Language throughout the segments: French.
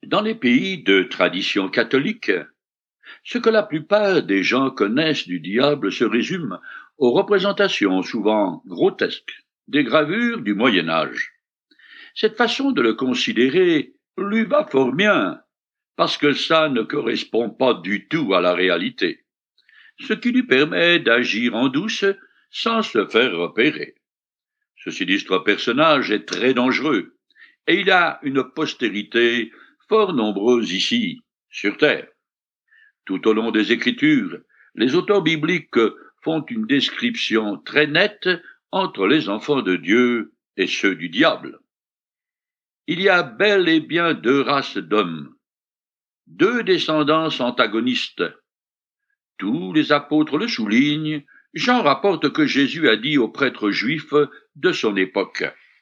Dans les pays de tradition catholique, ce que la plupart des gens connaissent du diable se résume aux représentations souvent grotesques des gravures du Moyen Âge. Cette façon de le considérer lui va fort bien, parce que ça ne correspond pas du tout à la réalité, ce qui lui permet d'agir en douce sans se faire repérer. Ce sinistre personnage est très dangereux, et il a une postérité fort nombreuse ici, sur Terre. Tout au long des Écritures, les auteurs bibliques font une description très nette entre les enfants de Dieu et ceux du diable. Il y a bel et bien deux races d'hommes, deux descendances antagonistes. Tous les apôtres le soulignent. Jean rapporte que Jésus a dit aux prêtres juifs de son époque: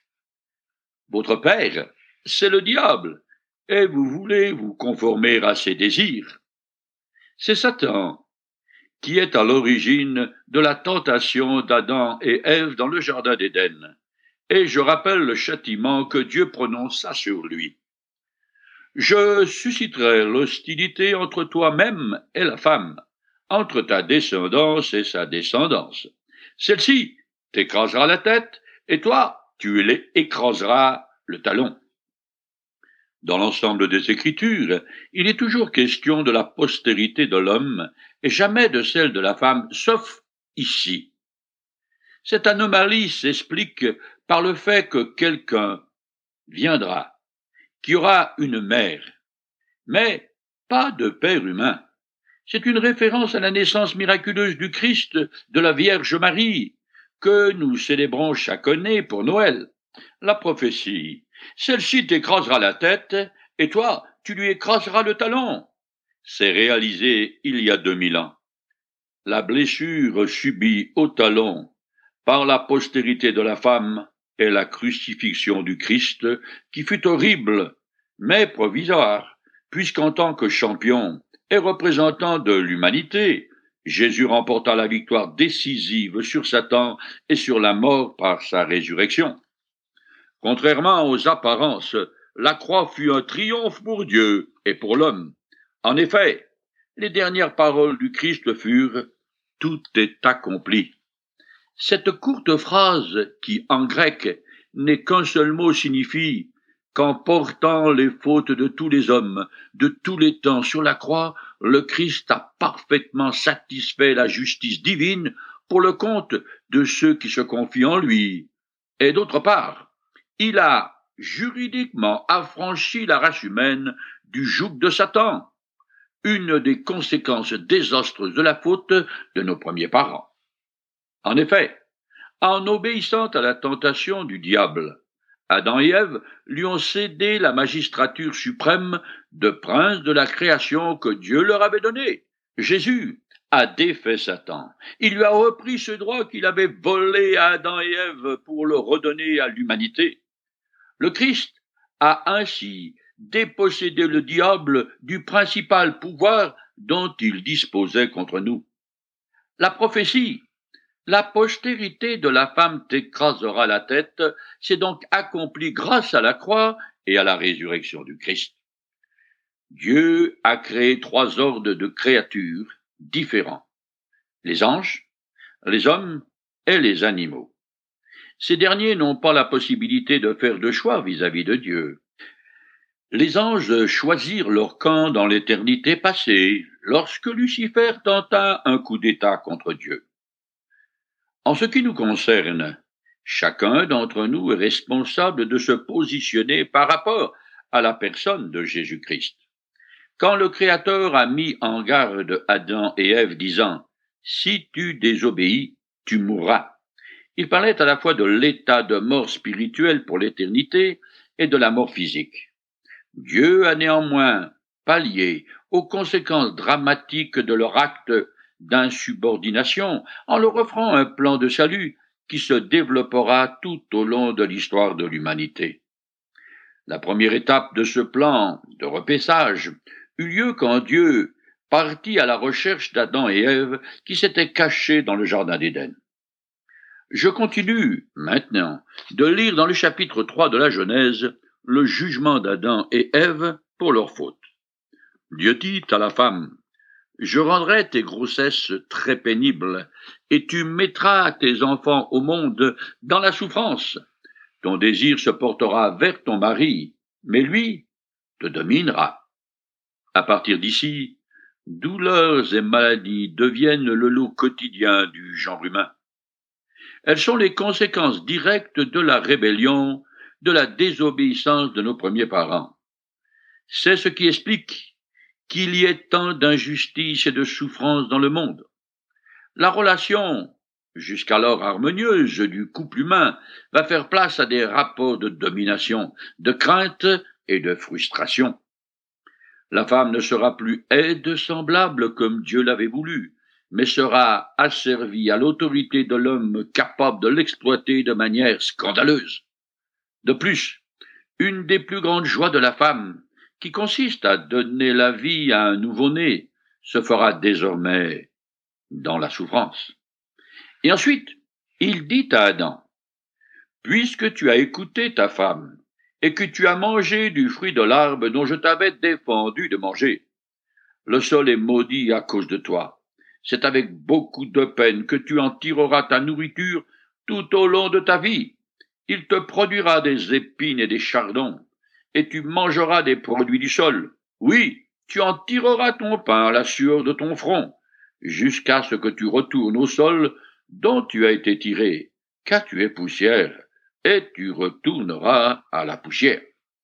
« Votre père, c'est le diable, et vous voulez vous conformer à ses désirs. » C'est Satan qui est à l'origine de la tentation d'Adam et Ève dans le jardin d'Éden. Et je rappelle le châtiment que Dieu prononça sur lui. Je susciterai l'hostilité entre toi-même et la femme, entre ta descendance et sa descendance. Celle-ci t'écrasera la tête, et toi, tu écraseras le talon. Dans l'ensemble des Écritures, il est toujours question de la postérité de l'homme et jamais de celle de la femme, sauf ici. Cette anomalie s'explique par le fait que quelqu'un viendra, qui aura une mère, mais pas de père humain. C'est une référence à la naissance miraculeuse du Christ de la Vierge Marie, que nous célébrons chaque année pour Noël. La prophétie: celle-ci t'écrasera la tête, et toi, tu lui écraseras le talon, s'est réalisée il y a 2000 ans. La blessure subie au talon par la postérité de la femme est la crucifixion du Christ, qui fut horrible, mais provisoire, puisqu'en tant que champion et représentant de l'humanité, Jésus remporta la victoire décisive sur Satan et sur la mort par sa résurrection. Contrairement aux apparences, la croix fut un triomphe pour Dieu et pour l'homme. En effet, les dernières paroles du Christ furent « Tout est accompli ». Cette courte phrase, qui en grec n'est qu'un seul mot, signifie qu'en portant les fautes de tous les hommes, de tous les temps sur la croix, le Christ a parfaitement satisfait la justice divine pour le compte de ceux qui se confient en lui. Et d'autre part, il a juridiquement affranchi la race humaine du joug de Satan, une des conséquences désastreuses de la faute de nos premiers parents. En effet, en obéissant à la tentation du diable, Adam et Ève lui ont cédé la magistrature suprême de prince de la création que Dieu leur avait donnée. Jésus a défait Satan. Il lui a repris ce droit qu'il avait volé à Adam et Ève pour le redonner à l'humanité. Le Christ a ainsi dépossédé le diable du principal pouvoir dont il disposait contre nous. La prophétie: la postérité de la femme t'écrasera la tête, s'est donc accomplie grâce à la croix et à la résurrection du Christ. Dieu a créé 3 ordres de créatures différents: les anges, les hommes et les animaux. Ces derniers n'ont pas la possibilité de faire de choix vis-à-vis de Dieu. Les anges choisirent leur camp dans l'éternité passée, lorsque Lucifer tenta un coup d'État contre Dieu. En ce qui nous concerne, chacun d'entre nous est responsable de se positionner par rapport à la personne de Jésus-Christ. Quand le Créateur a mis en garde Adam et Ève, disant « Si tu désobéis, tu mourras », il parlait à la fois de l'état de mort spirituelle pour l'éternité et de la mort physique. Dieu a néanmoins pallié aux conséquences dramatiques de leur acte d'insubordination en leur offrant un plan de salut qui se développera tout au long de l'histoire de l'humanité. La première étape de ce plan de repaissage eut lieu quand Dieu partit à la recherche d'Adam et Ève qui s'étaient cachés dans le jardin d'Éden. Je continue maintenant de lire dans le chapitre 3 de la Genèse le jugement d'Adam et Ève pour leurs fautes. Dieu dit à la femme, « Je rendrai tes grossesses très pénibles, et tu mettras tes enfants au monde dans la souffrance. Ton désir se portera vers ton mari, mais lui te dominera. » À partir d'ici, douleurs et maladies deviennent le lot quotidien du genre humain. Elles sont les conséquences directes de la rébellion, de la désobéissance de nos premiers parents. C'est ce qui explique qu'il y ait tant d'injustice et de souffrance dans le monde. La relation, jusqu'alors harmonieuse, du couple humain va faire place à des rapports de domination, de crainte et de frustration. La femme ne sera plus aide semblable comme Dieu l'avait voulu, mais sera asservie à l'autorité de l'homme capable de l'exploiter de manière scandaleuse. De plus, une des plus grandes joies de la femme, qui consiste à donner la vie à un nouveau-né, se fera désormais dans la souffrance. Et ensuite, il dit à Adam, « Puisque tu as écouté ta femme, et que tu as mangé du fruit de l'arbre dont je t'avais défendu de manger, le sol est maudit à cause de toi. C'est avec beaucoup de peine que tu en tireras ta nourriture tout au long de ta vie. Il te produira des épines et des chardons, et tu mangeras des produits du sol. Oui, tu en tireras ton pain à la sueur de ton front, jusqu'à ce que tu retournes au sol dont tu as été tiré, car tu es poussière, et tu retourneras à la poussière. »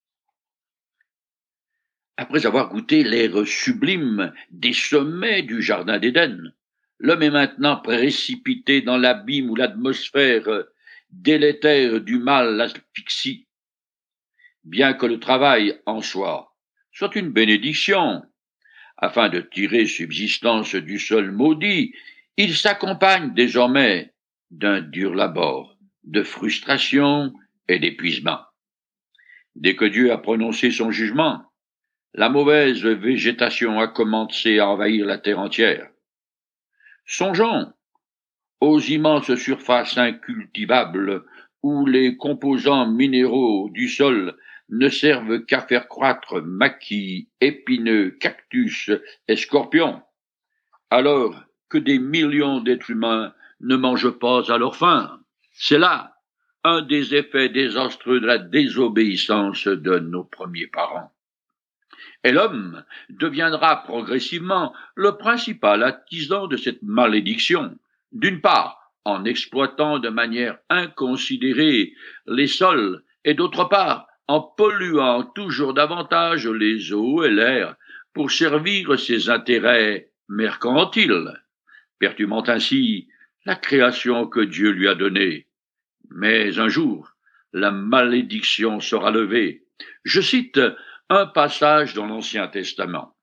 Après avoir goûté l'air sublime des sommets du jardin d'Éden, l'homme est maintenant précipité dans l'abîme où l'atmosphère délétère du mal l'asphyxie. Bien que le travail en soi soit une bénédiction, afin de tirer subsistance du sol maudit, il s'accompagne désormais d'un dur labeur, de frustration et d'épuisement. Dès que Dieu a prononcé son jugement, la mauvaise végétation a commencé à envahir la terre entière. Songeons aux immenses surfaces incultivables où les composants minéraux du sol ne servent qu'à faire croître maquis, épineux, cactus et scorpions, alors que des millions d'êtres humains ne mangent pas à leur faim. C'est là un des effets désastreux de la désobéissance de nos premiers parents. Et l'homme deviendra progressivement le principal artisan de cette malédiction, d'une part en exploitant de manière inconsidérée les sols, et d'autre part en polluant toujours davantage les eaux et l'air pour servir ses intérêts mercantiles, perturbant ainsi la création que Dieu lui a donnée. Mais un jour, la malédiction sera levée. Je cite un passage dans l'Ancien Testament.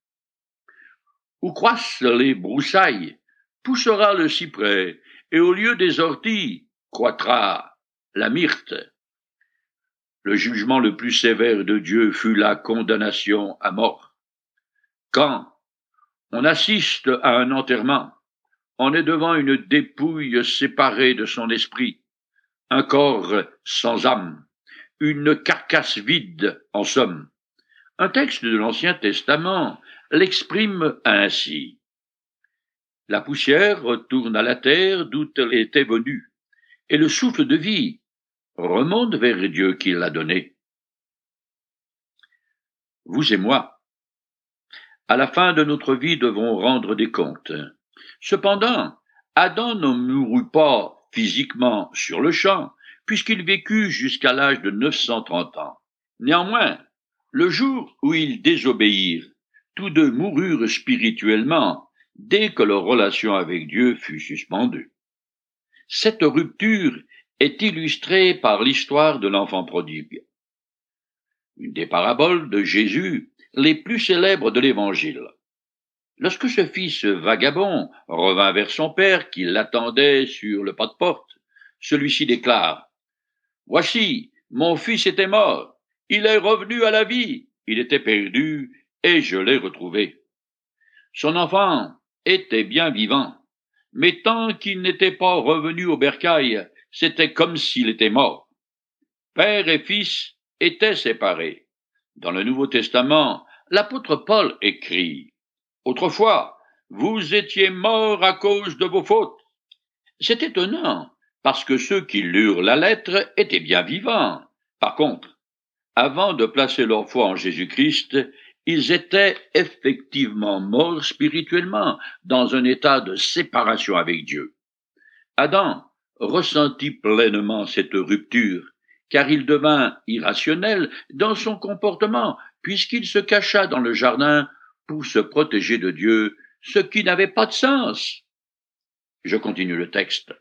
« Où croissent les broussailles, poussera le cyprès, et au lieu des orties, croîtra la myrte. » Le jugement le plus sévère de Dieu fut la condamnation à mort. Quand on assiste à un enterrement, on est devant une dépouille séparée de son esprit, un corps sans âme, une carcasse vide, en somme. Un texte de l'Ancien Testament l'exprime ainsi. « La poussière retourne à la terre d'où elle était venue, et le souffle de vie remonte vers Dieu qui l'a donné. » Vous et moi, à la fin de notre vie, devons rendre des comptes. Cependant, Adam ne mourut pas physiquement sur le champ, puisqu'il vécut jusqu'à l'âge de 930 ans. Néanmoins, le jour où ils désobéirent, tous deux moururent spirituellement dès que leur relation avec Dieu fut suspendue. Cette rupture est illustrée par l'histoire de l'enfant prodigue, une des paraboles de Jésus les plus célèbres de l'Évangile. Lorsque ce fils vagabond revint vers son père qui l'attendait sur le pas de porte, celui-ci déclare « Voici, mon fils était mort. Il est revenu à la vie, il était perdu, et je l'ai retrouvé. » Son enfant était bien vivant, mais tant qu'il n'était pas revenu au bercail, c'était comme s'il était mort. Père et fils étaient séparés. Dans le Nouveau Testament, L'apôtre Paul écrit « Autrefois, vous étiez morts à cause de vos fautes. » C'est étonnant, parce que ceux qui lurent la lettre étaient bien vivants. Par contre, avant de placer leur foi en Jésus-Christ, ils étaient effectivement morts spirituellement, dans un état de séparation avec Dieu. Adam ressentit pleinement cette rupture, car il devint irrationnel dans son comportement, puisqu'il se cacha dans le jardin pour se protéger de Dieu, ce qui n'avait pas de sens. Je continue le texte.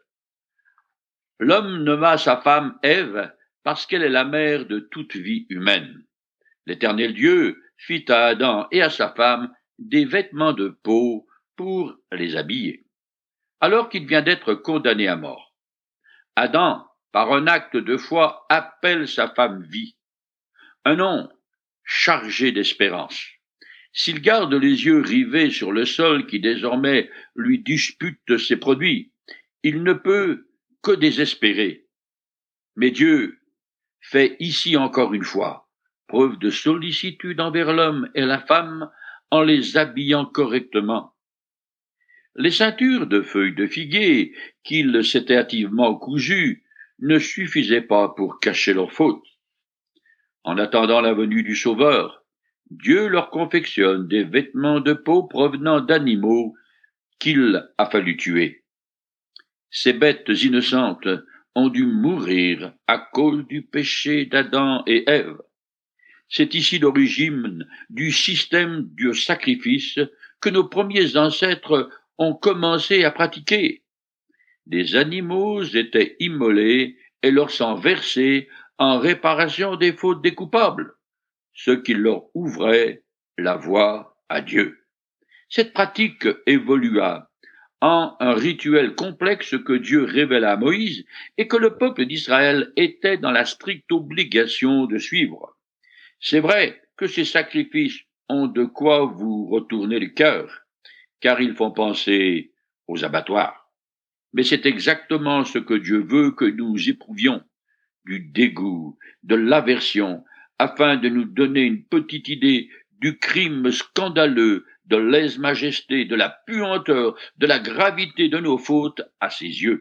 L'homme nomma sa femme Ève parce qu'elle est la mère de toute vie humaine. L'Éternel Dieu fit à Adam et à sa femme des vêtements de peau pour les habiller, alors qu'il vient d'être condamné à mort. Adam, par un acte de foi, appelle sa femme vie, un nom chargé d'espérance. S'il garde les yeux rivés sur le sol qui désormais lui dispute ses produits, il ne peut que désespérer. Mais Dieu fait ici encore une fois preuve de sollicitude envers l'homme et la femme en les habillant correctement. Les ceintures de feuilles de figuier qu'ils s'étaient hâtivement cousues ne suffisaient pas pour cacher leurs fautes. En attendant la venue du Sauveur, Dieu leur confectionne des vêtements de peau provenant d'animaux qu'il a fallu tuer. Ces bêtes innocentes ont dû mourir à cause du péché d'Adam et Ève. C'est ici l'origine du système du sacrifice que nos premiers ancêtres ont commencé à pratiquer. Des animaux étaient immolés et leur sang versé en réparation des fautes des coupables, ce qui leur ouvrait la voie à Dieu. Cette pratique évolua en un rituel complexe que Dieu révéla à Moïse et que le peuple d'Israël était dans la stricte obligation de suivre. C'est vrai que ces sacrifices ont de quoi vous retourner le cœur, car ils font penser aux abattoirs. Mais c'est exactement ce que Dieu veut que nous éprouvions, du dégoût, de l'aversion, afin de nous donner une petite idée du crime scandaleux, de lèse-majesté, de la puanteur, de la gravité de nos fautes à ses yeux.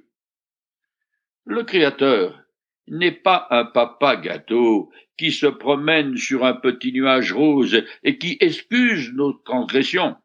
Le Créateur n'est pas un papa gâteau qui se promène sur un petit nuage rose et qui excuse nos transgressions.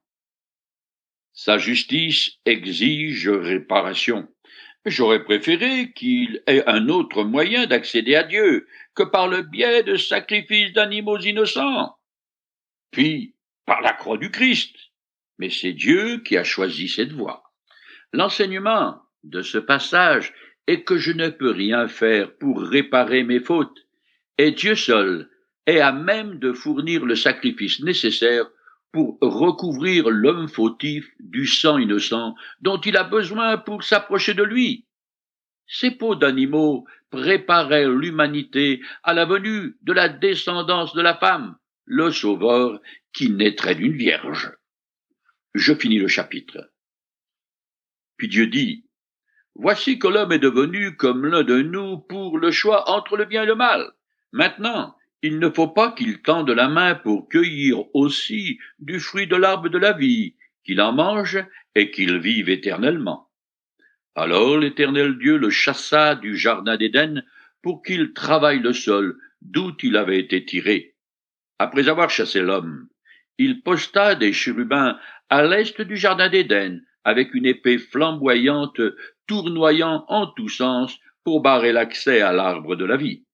Sa justice exige réparation. J'aurais préféré qu'il ait un autre moyen d'accéder à Dieu que par le biais de sacrifices d'animaux innocents, puis par la croix du Christ. Mais c'est Dieu qui a choisi cette voie. L'enseignement de ce passage est que je ne peux rien faire pour réparer mes fautes, et Dieu seul est à même de fournir le sacrifice nécessaire pour recouvrir l'homme fautif du sang innocent dont il a besoin pour s'approcher de lui. Ces peaux d'animaux préparaient l'humanité à la venue de la descendance de la femme, le Sauveur qui naîtrait d'une vierge. Je finis le chapitre. Puis Dieu dit, « Voici que l'homme est devenu comme l'un de nous pour le choix entre le bien et le mal. Maintenant, il ne faut pas qu'il tende la main pour cueillir aussi du fruit de l'arbre de la vie, qu'il en mange et qu'il vive éternellement. » Alors l'Éternel Dieu le chassa du jardin d'Éden pour qu'il travaille le sol d'où il avait été tiré. Après avoir chassé l'homme, il posta des chérubins à l'est du jardin d'Éden, avec une épée flamboyante tournoyant en tous sens pour barrer l'accès à l'arbre de la vie.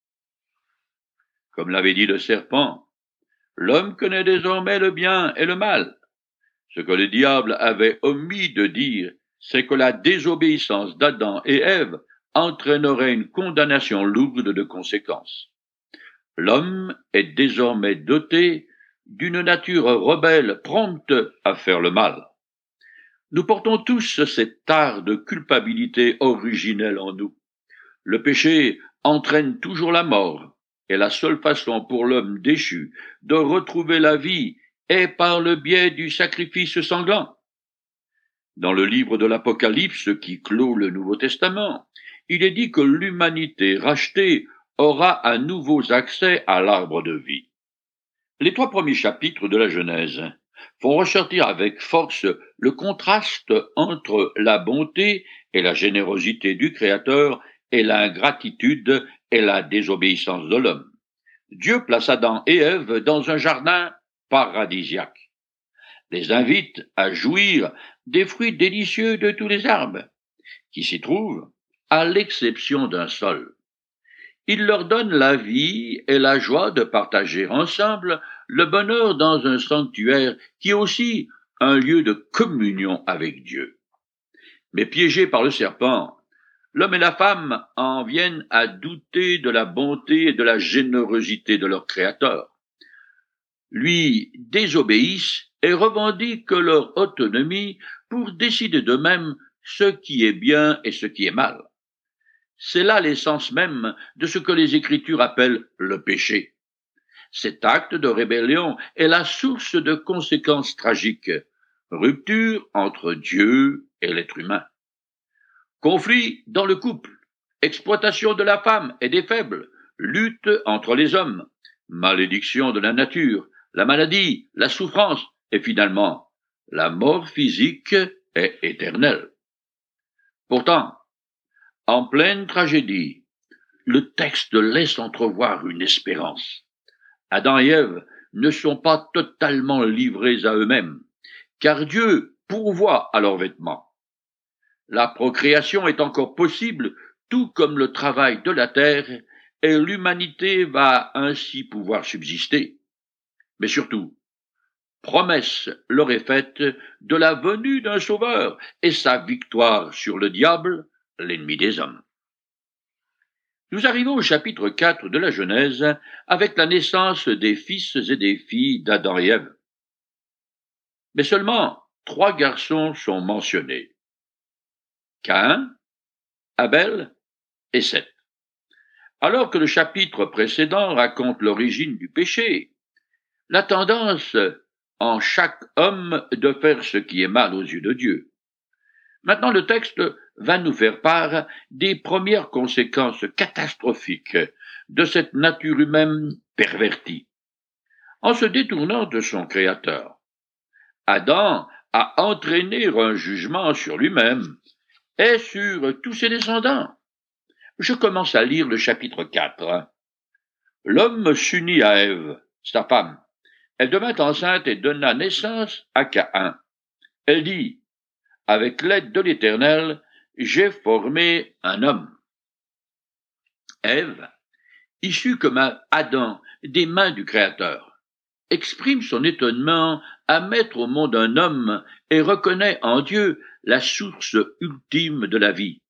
Comme l'avait dit le serpent, l'homme connaît désormais le bien et le mal. Ce que le diable avait omis de dire, c'est que la désobéissance d'Adam et Ève entraînerait une condamnation lourde de conséquences. L'homme est désormais doté d'une nature rebelle prompte à faire le mal. Nous portons tous cette tare de culpabilité originelle en nous. Le péché entraîne toujours la mort, et la seule façon pour l'homme déchu de retrouver la vie est par le biais du sacrifice sanglant. Dans le livre de l'Apocalypse qui clôt le Nouveau Testament, il est dit que l'humanité rachetée aura à nouveau accès à l'arbre de vie. Les 3 premiers chapitres de la Genèse font ressortir avec force le contraste entre la bonté et la générosité du Créateur et l'ingratitude et la désobéissance de l'homme. Dieu place Adam et Ève dans un jardin paradisiaque, les invite à jouir des fruits délicieux de tous les arbres qui s'y trouvent, à l'exception d'un seul. Il leur donne la vie et la joie de partager ensemble le bonheur dans un sanctuaire qui est aussi un lieu de communion avec Dieu. Mais piégés par le serpent, l'homme et la femme en viennent à douter de la bonté et de la générosité de leur Créateur. Lui désobéissent et revendiquent leur autonomie pour décider d'eux-mêmes ce qui est bien et ce qui est mal. C'est là l'essence même de ce que les Écritures appellent le péché. Cet acte de rébellion est la source de conséquences tragiques, rupture entre Dieu et l'être humain. Conflit dans le couple, exploitation de la femme et des faibles, lutte entre les hommes, malédiction de la nature, la maladie, la souffrance et finalement la mort physique et éternelle. Pourtant, en pleine tragédie, le texte laisse entrevoir une espérance. Adam et Ève ne sont pas totalement livrés à eux-mêmes, car Dieu pourvoit à leurs vêtements. La procréation est encore possible, tout comme le travail de la terre, et l'humanité va ainsi pouvoir subsister. Mais surtout, promesse leur est faite de la venue d'un sauveur et sa victoire sur le diable, l'ennemi des hommes. Nous arrivons au chapitre 4 de la Genèse avec la naissance des fils et des filles d'Adam et Ève. Mais seulement 3 garçons sont mentionnés: Caïn, Abel et Seth. Alors que le chapitre précédent raconte l'origine du péché, la tendance en chaque homme de faire ce qui est mal aux yeux de Dieu. Maintenant, le texte va nous faire part des premières conséquences catastrophiques de cette nature humaine pervertie. En se détournant de son Créateur, Adam a entraîné un jugement sur lui-même et sur tous ses descendants. Je commence à lire le chapitre 4. L'homme s'unit à Ève, sa femme. Elle devint enceinte et donna naissance à Caïn. Elle dit: avec l'aide de l'Éternel, j'ai formé un homme. Ève, issue comme Adam des mains du Créateur, exprime son étonnement à mettre au monde un homme et reconnaît en Dieu la source ultime de la vie.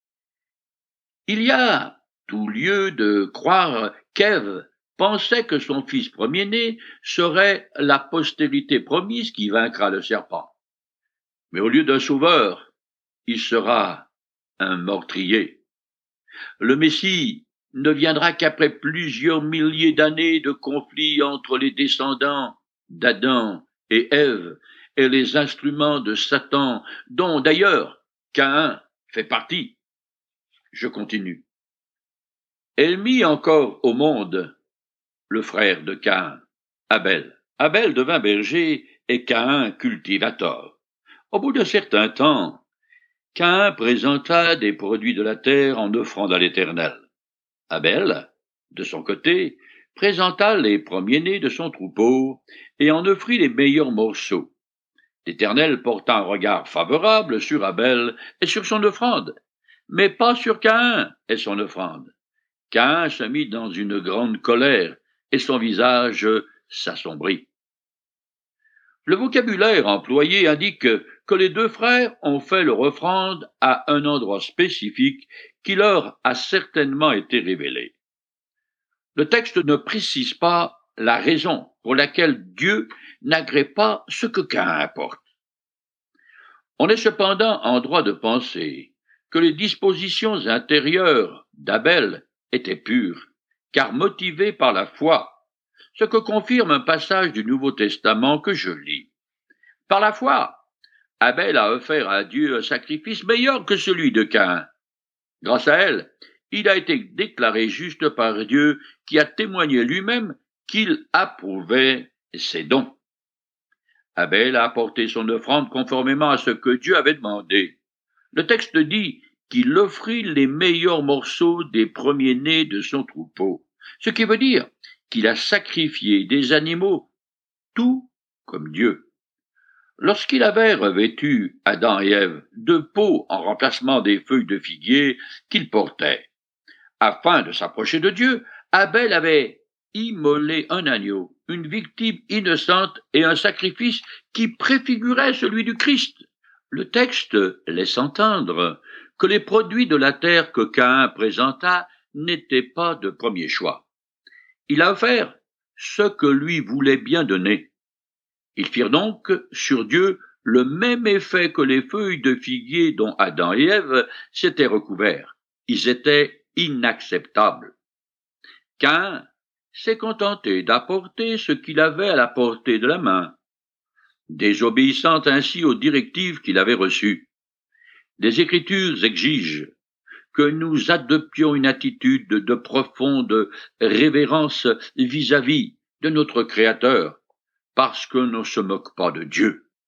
Il y a tout lieu de croire qu'Ève pensait que son fils premier-né serait la postérité promise qui vaincra le serpent. Mais au lieu d'un sauveur, il sera un meurtrier. Le Messie ne viendra qu'après plusieurs milliers d'années de conflits entre les descendants d'Adam et Ève et les instruments de Satan, dont d'ailleurs Caïn fait partie. Je continue. Elle mit encore au monde le frère de Caïn, Abel. Abel devint berger et Caïn cultivateur. Au bout d'un certain temps, Caïn présenta des produits de la terre en offrande à l'Éternel. Abel, de son côté, présenta les premiers-nés de son troupeau et en offrit les meilleurs morceaux. L'Éternel porta un regard favorable sur Abel et sur son offrande, mais pas sur Caïn et son offrande. Caïn se mit dans une grande colère et son visage s'assombrit. Le vocabulaire employé indique que les 2 frères ont fait leur offrande à un endroit spécifique qui leur a certainement été révélé. Le texte ne précise pas la raison pour laquelle Dieu n'agrée pas ce que Caïn apporte. On est cependant en droit de penser que les dispositions intérieures d'Abel étaient pures, car motivées par la foi, ce que confirme un passage du Nouveau Testament que je lis. Par la foi, Abel a offert à Dieu un sacrifice meilleur que celui de Caïn. Grâce à elle, il a été déclaré juste par Dieu qui a témoigné lui-même qu'il approuvait ses dons. Abel a apporté son offrande conformément à ce que Dieu avait demandé. Le texte dit qu'il offrit les meilleurs morceaux des premiers-nés de son troupeau, ce qui veut dire qu'il a sacrifié des animaux, tout comme Dieu. Lorsqu'il avait revêtu Adam et Ève de peau en remplacement des feuilles de figuier qu'ils portaient, afin de s'approcher de Dieu, Abel avait immolé un agneau, une victime innocente et un sacrifice qui préfigurait celui du Christ. Le texte laisse entendre que les produits de la terre que Caïn présenta n'étaient pas de premier choix. Il a offert ce que lui voulait bien donner. Ils firent donc sur Dieu le même effet que les feuilles de figuier dont Adam et Ève s'étaient recouverts. Ils étaient inacceptables. Caïn s'est contenté d'apporter ce qu'il avait à la portée de la main, désobéissant ainsi aux directives qu'il avait reçues. Les Écritures exigent que nous adoptions une attitude de profonde révérence vis-à-vis de notre Créateur, parce qu'on ne se moque pas de Dieu.